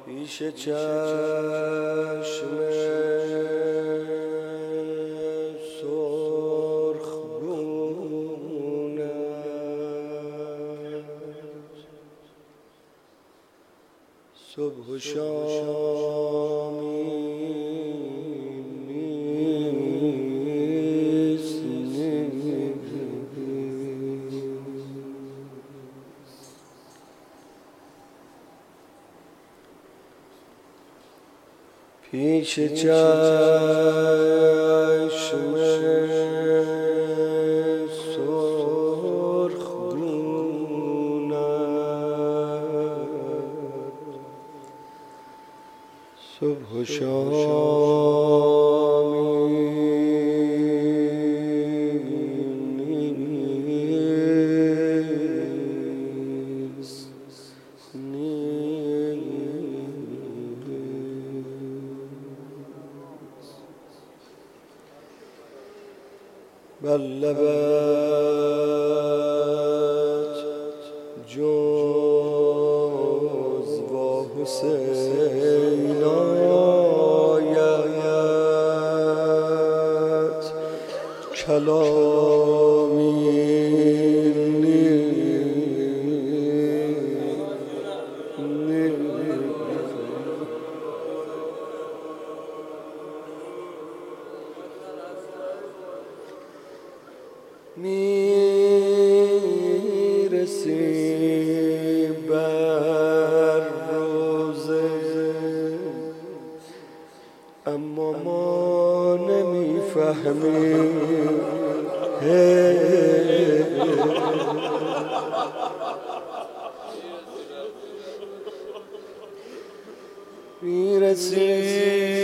پیش چشم سرخ گونت صبح و شامی نیست پیش چشم سرخ گونت صبح و شامی بر لبت جز با حسین آید کلامی میرسی بر روزه اما ما نمیفهمیم میرسی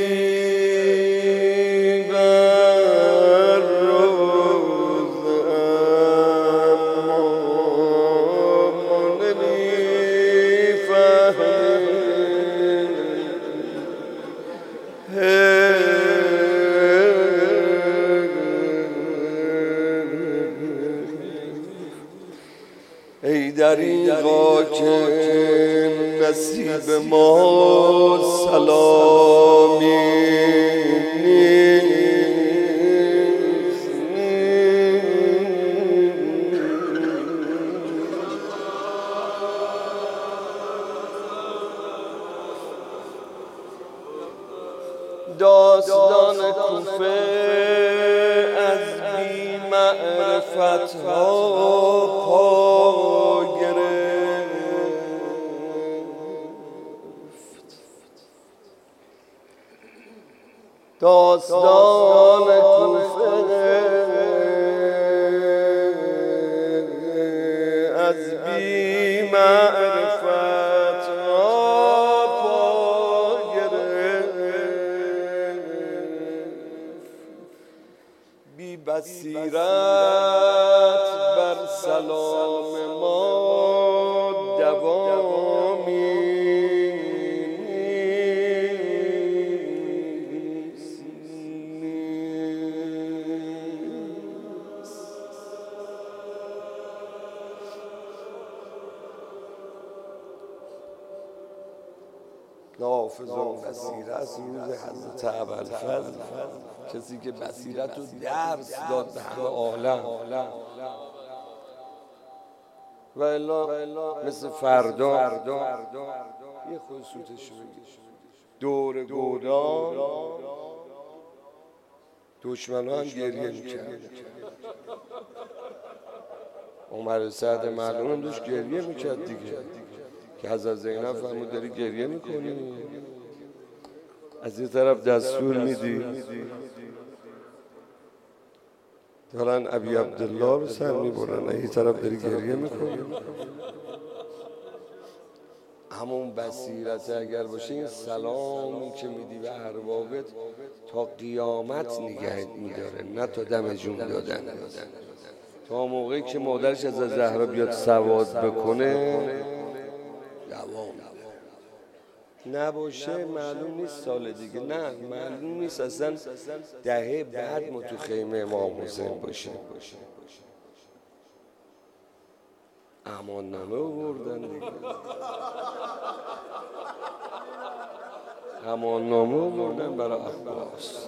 ای دریغا که نصیب ما سلامی نیست داستان کوفه از بی معرفت ها پا گرفت داستان کوفه از بی معرفت ها پا گرفت بی بصیرت بر سلام ما دوامی نیست نافذ بصیرت از روز حضرت ابوالفضل، کسی که بصیرت رو درس داد به همه عالم و الا مثل فردا یه خصوصش بگیر دور گودان دشمنان هم گریه میکرد. عمر سعد معلوم هم داشت گریه میکرد دیگه که حضرت زینب فرمود داری گریه میکنی، از یه طرف دستور میدی دارن ابی عبدالله رو سر میبرن، از یه طرف داری گریه میکنی. همون بصیرت اگر باشه این سلامی که میدی به اربابت تا قیامت نگهت میداره، نه تا دم جون دادن. تا موقعی که مادرش از زهرا بیاد سواد بکنه دوام نباشه معلوم نیست سال دیگه، نه معلوم نیست اصلا دهه بعد ما تو خیمه امام حسین باشیم. امان نامه آوردن دیگه. امان نامه آوردن برای عباس.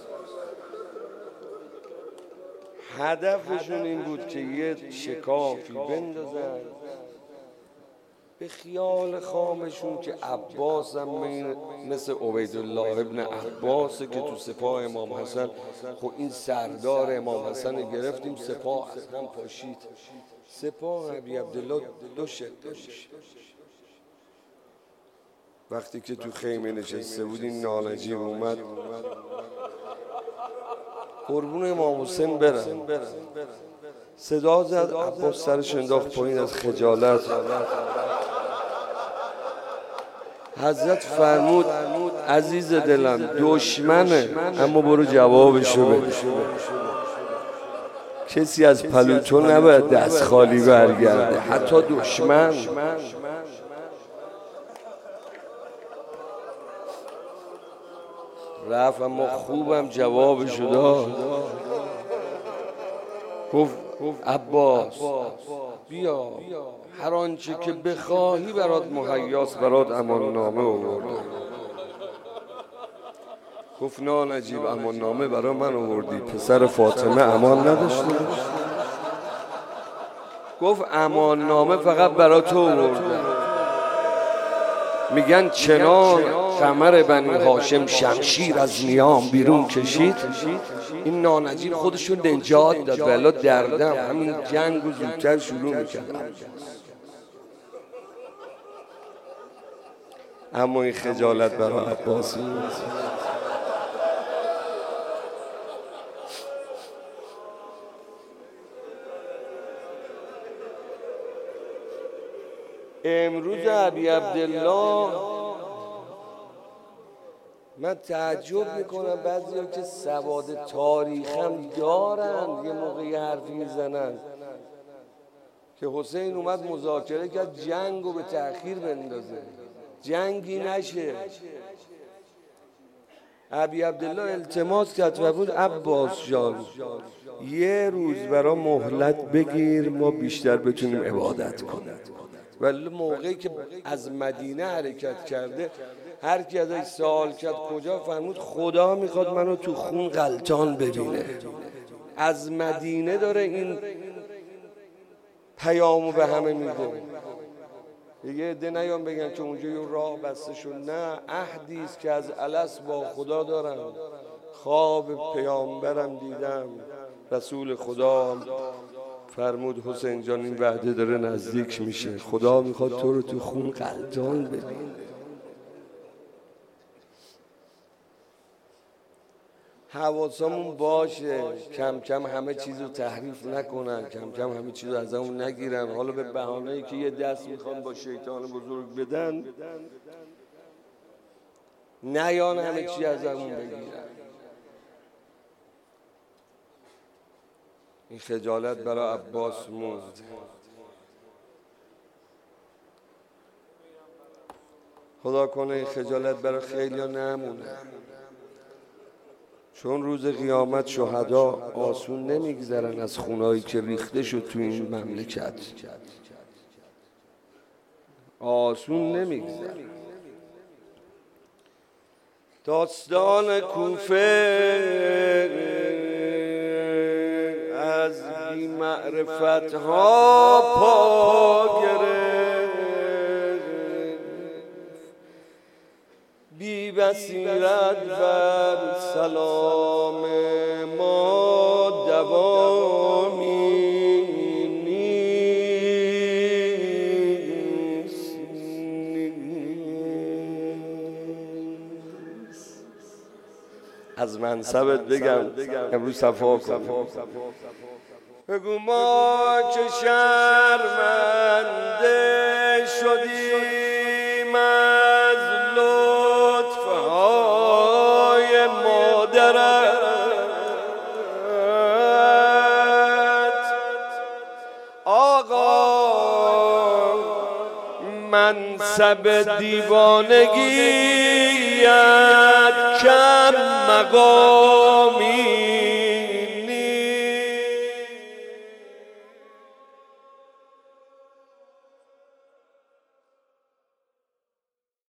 هدفشون این بود که یه شکافی بندازن به خیال خامشون که عباس هم مثل عبیدالله ابن عباس که تو سپاه امام حسن، خب این سردار امام حسن گرفتیم، سپاه از هم پاشید. سپاه ابی عبدالله دو شکل میشه. وقتی که تو خیمه نشسته بود این نانجیب اومد قربون امام حسین برن، صدا زد، عباس سرش انداخت پایین از خجالت. حضرت فرمود عزیز دلم دشمنه اما برو جوابشو بده. کسی از پلوتو نباید دست خالی برگرده، حتی دشمن. رفت اما خوبم جوابشو داد. گفت عباس بیا، هر آنچه که بخواهی برات مهیاست، برات امان نامه آوردم. گفت نه نجیب، امان نامه برای من آوردی، پسر فاطمه امان نداشتی؟ گفت امان نامه فقط برای تو آوردم. میگن چنان قمر بنی هاشم شمشیر از نیام بیرون کشید، این نانجیب خودشون نجات داد، ولی دردم همین جنگ و زودتر شروع میکرد. اما این خجالت برای عباس امروز ابی عبدالله من تعجب میکنم بعضیا که سواد تاریخ هم دارن یه موقعی حرفی میزنن که حسین اومد مذاکره کرد جنگو به تأخیر بندازه، جنگی نشه. ابی عبدالله التماس کرد و بود عباس جان یه روز برا مهلت بگیر ما بیشتر بتونیم عبادت کنیم. ولی موقعی که از مدینه حرکت کرده هر کی ازش سوال کرد کجا، فرمود خدا میخواد منو تو خون غلطان ببینه. از مدینه داره این پیامو به همه میده. دیگه عده نیان بگن که اونجا یه راه بسته شد، نه، عهدی است که از الست با خدا دارم. خواب پیامبرم دیدم، رسول خدا فرمود حسین جان این وعده داره نزدیک میشه، خدا میخواد تو رو تو خون غلطان ببینه. حواسمون باشه کم کم همه چیز رو تحریف نکنن، کم کم همه چیز رو از همون نگیرن. حالا به بهانه‌ای که یه دست میخوان با شیطان بزرگ بدن نیان همه چی از همون بگیرن. این خجالت برای عباس موند. خدا کنه این خجالت برای خیلی ها نمونه، چون روز قیامت شهدا آسون نمیگذرن از خونایی که ریخته شد تو این مملکت، آسون نمیگذرن. داستان کوفه از بی معرفت ها پا گرفت، بی بصیرت بر سلام ما دوامی نیست. از منصبت بگم امروز صفا کن، بگو ما که شرمنده شدیم از لطفهای مادرت. آقا منصب دیوانگیت کم مقامی